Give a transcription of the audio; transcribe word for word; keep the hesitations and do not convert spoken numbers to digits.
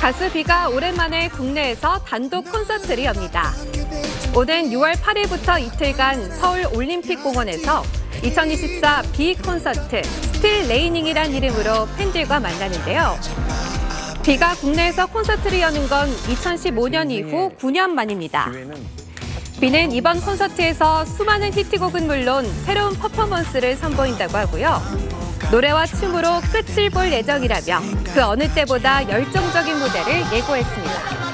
가수 비가 오랜만에 국내에서 단독 콘서트를 엽니다. 오는 유월 팔일부터 이틀간 서울 올림픽공원에서 이천이십사 비 콘서트 스틸 레이닝이란 이름으로 팬들과 만나는데요. 비가 국내에서 콘서트를 여는 건 이천십오년 이후 구 년 만입니다. 비는 이번 콘서트에서 수많은 히트곡은 물론 새로운 퍼포먼스를 선보인다고 하고요. 노래와 춤으로 끝을 볼 예정이라며 그 어느 때보다 열정적인 무대를 예고했습니다.